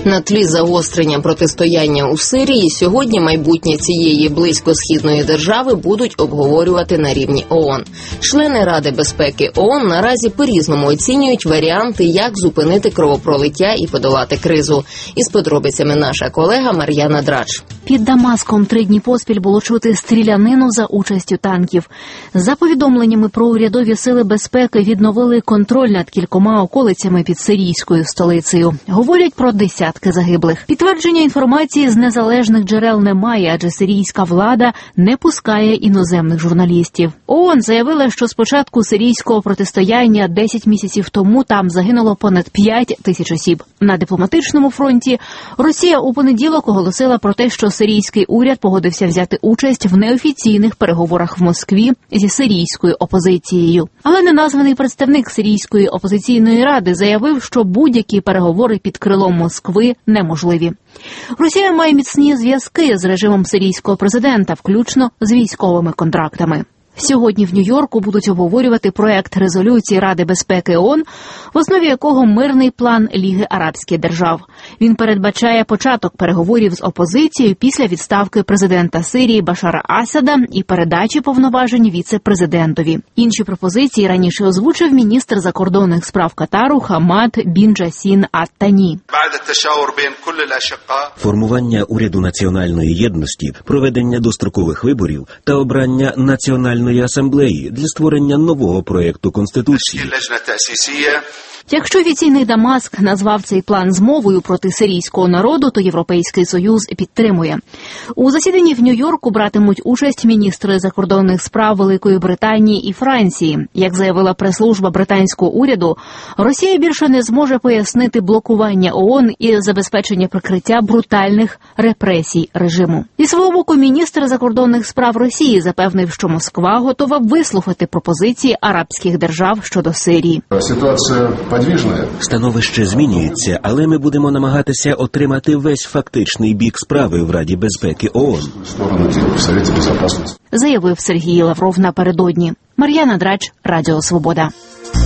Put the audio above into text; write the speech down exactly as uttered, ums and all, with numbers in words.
На тлі загострення протистояння у Сирії сьогодні майбутнє цієї близькосхідної держави будуть обговорювати на рівні ООН. Члени Ради безпеки ООН наразі по-різному оцінюють варіанти, як зупинити кровопролиття і подолати кризу. Із подробицями наша колега Мар'яна Драч. Під Дамаском три дні поспіль було чути стрілянину за участю танків. За повідомленнями про урядові сили безпеки відновили контроль над кількома околицями під сирійською столицею. Говорять про десятки загиблих. Підтвердження інформації з незалежних джерел немає, адже сирійська влада не пускає іноземних журналістів. ООН заявила, що з початку сирійського протистояння десять місяців тому там загинуло понад п'ять тисяч осіб. На дипломатичному фронті Росія у понеділок оголосила про те, що сирійський уряд погодився взяти участь в неофіційних переговорах в Москві зі сирійською опозицією. Але неназваний представник сирійської опозиційної ради заявив, що будь-які переговори під крилом Москви неможливі. Росія має міцні зв'язки з режимом сирійського президента, включно з військовими контрактами. Сьогодні в Нью-Йорку будуть обговорювати проект резолюції Ради безпеки ООН, в основі якого мирний план Ліги арабських держав. Він передбачає початок переговорів з опозицією після відставки президента Сирії Башара Асада і передачі повноважень віце-президентові. Інші пропозиції раніше озвучив міністр закордонних справ Катару Хамад бін Джасін ат-Тані. Формування уряду національної єдності, проведення дострокових виборів та обрання національної асамблеї для створення нового проєкту Конституції. Якщо офіційний Дамаск назвав цей план змовою проти сирійського народу, то Європейський Союз підтримує. У засіданні в Нью-Йорку братимуть участь міністри закордонних справ Великої Британії і Франції. Як заявила прес-служба британського уряду, Росія більше не зможе пояснити блокування ООН і забезпечення прикриття брутальних репресій режиму. Зі свого боку, міністр закордонних справ Росії запевнив, що Москва готова вислухати пропозиції арабських держав щодо Сирії. Ситуація Становище змінюється, але ми будемо намагатися отримати весь фактичний бік справи в Раді безпеки ООН, заявив Сергій Лавров напередодні. Мар'яна Драч, Радіо Свобода.